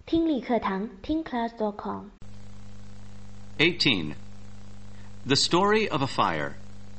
听力课堂听 class.com。 18. The Story of a Fire.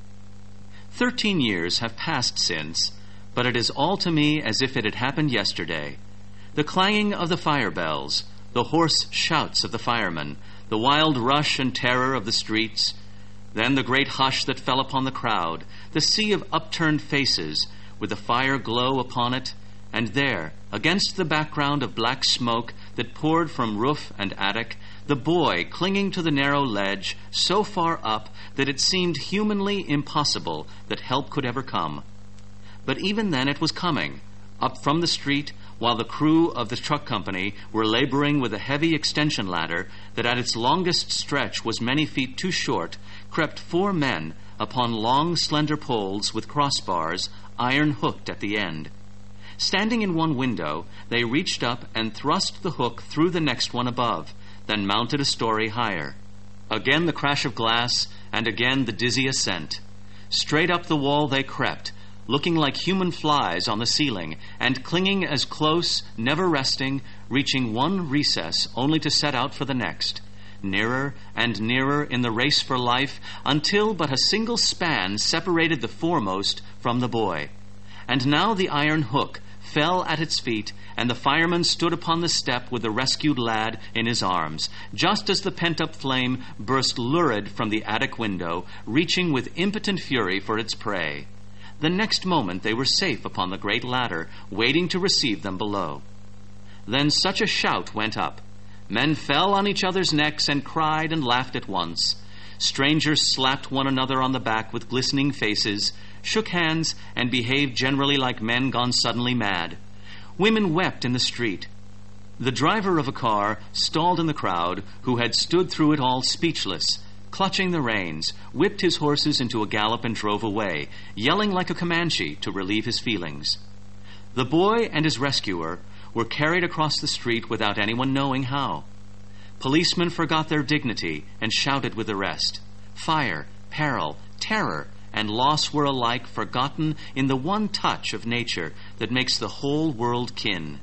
13 years have passed since, but it is all to me as if it had happened yesterday. The clanging of the fire bells, the hoarse shouts of the firemen, the wild rush and terror of the streets, then the great hush that fell upon the crowd, the sea of upturned faces, with the fire glow upon it, and there, against the background of black smoke that poured from roof and attic, the boy clinging to the narrow ledge so far up that it seemed humanly impossible that help could ever come. But even then it was coming, up from the street, while the crew of the truck company were laboring with a heavy extension ladder that at its longest stretch was many feet too short, crept 4 men upon long slender poles with crossbars, iron hooked at the end. Standing in one window, they reached up and thrust the hook through the next one above, then mounted a story higher. Again the crash of glass, and again the dizzy ascent. Straight up the wall they crept, looking like human flies on the ceiling, and clinging as close, never resting, reaching one recess only to set out for the next, nearer and nearer in the race for life, until but a single span separated the foremost from the boy. And now the iron hook fell at its feet, and the fireman stood upon the step with the rescued lad in his arms, just as the pent-up flame burst lurid from the attic window, reaching with impotent fury for its prey. The next moment they were safe upon the great ladder, waiting to receive them below. Then such a shout went up. Men fell on each other's necks and cried and laughed at once. Strangers slapped one another on the back with glistening faces, shook hands, and behaved generally like men gone suddenly mad. Women wept in the street. The driver of a car stalled in the crowd, who had stood through it all speechless, clutching the reins, whipped his horses into a gallop and drove away, yelling like a Comanche to relieve his feelings. The boy and his rescuer were carried across the street without anyone knowing how. Policemen forgot their dignity and shouted with the rest. Fire, peril, terror, and loss were alike forgotten in the one touch of nature that makes the whole world kin.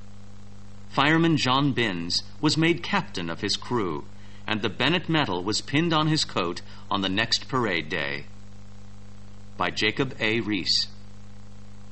Fireman John Binns was made captain of his crew, and the Bennett medal was pinned on his coat on the next parade day. By Jacob A. Rees.